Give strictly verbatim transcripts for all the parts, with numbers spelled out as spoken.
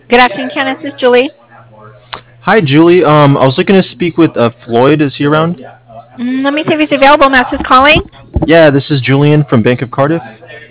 Good afternoon, Kenneth. This is Julie. Hi, Julie. Um, I was looking to speak with uh, Floyd. Is he around? Mm, let me see if he's available. Mass is calling Yeah, this is Julian from Bank of Cardiff.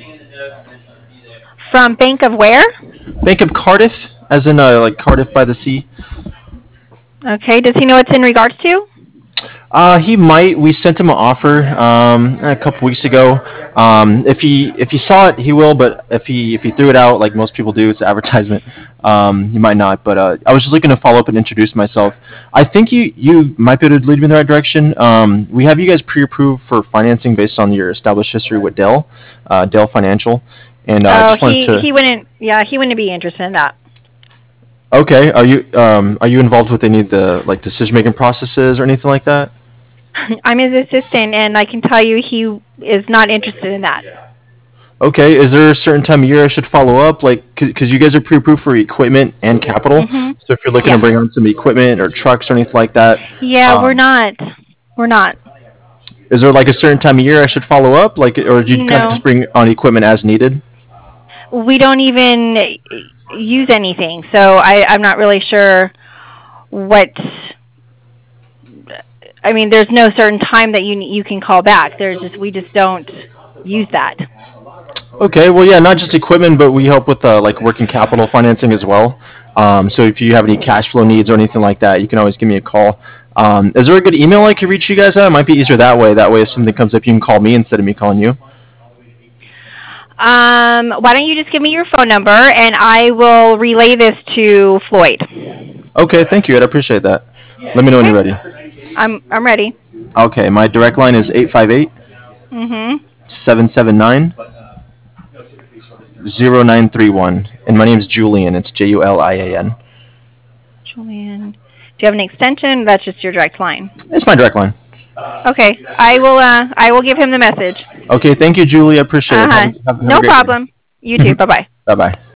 from Bank of where? Bank of Cardiff, as in uh, like Cardiff by the sea. Okay. Does he know what it's in regards to? Uh, he might. We sent him an offer um, a couple weeks ago. Um, if he if he saw it, he will. But if he if he threw it out, like most people do, it's advertisement. Um, he might not. But uh, I was just looking to follow up and introduce myself. I think you you might be able to lead me in the right direction. Um, we have you guys pre-approved for financing based on your established history with Dell, uh, Dell Financial, and uh, I Oh, just wanted he to. he wouldn't. Yeah, he wouldn't be interested in that. Okay, are you um, are you involved with any of the like decision making processes or anything like that? I'm his assistant, and I can tell you he is not interested in that. Okay, is there a certain time of year I should follow up? Like, because you guys are pre-approved for equipment and capital. Mhm. So if you're looking to Yeah. bring on some equipment or trucks or anything like that, Yeah, we're um, not. We're not. is there like a certain time of year I should follow up? Like, or do you kind of No, just bring on equipment as needed? we don't even use anything, so I I'm not really sure what. I mean, there's no certain time that you you can call back. There's just we just don't use that. Okay, well, yeah, not just equipment, but we help with uh, like working capital financing as well. Um, so if you have any cash flow needs or anything like that, you can always give me a call. Um, is there a good email I can reach you guys at? It might be easier that way. That way, if something comes up, you can call me instead of me calling you. Um, why don't you just give me your phone number and I will relay this to Floyd. Okay, thank you, Ed. I appreciate that. Let me know when Okay, you're ready. I'm I'm ready. Okay, my direct line is eight five eight, Mhm. seven seven nine, zero nine three one. And my name is Julian. It's J U L I A N. Julian, do you have an extension? That's just your direct line. It's my direct line. Okay, I will. Uh, I will give him the message. Okay, thank you, Julie. I appreciate Uh it. Have huh. a, have, have a No great problem. You day. too. Bye bye. Bye bye.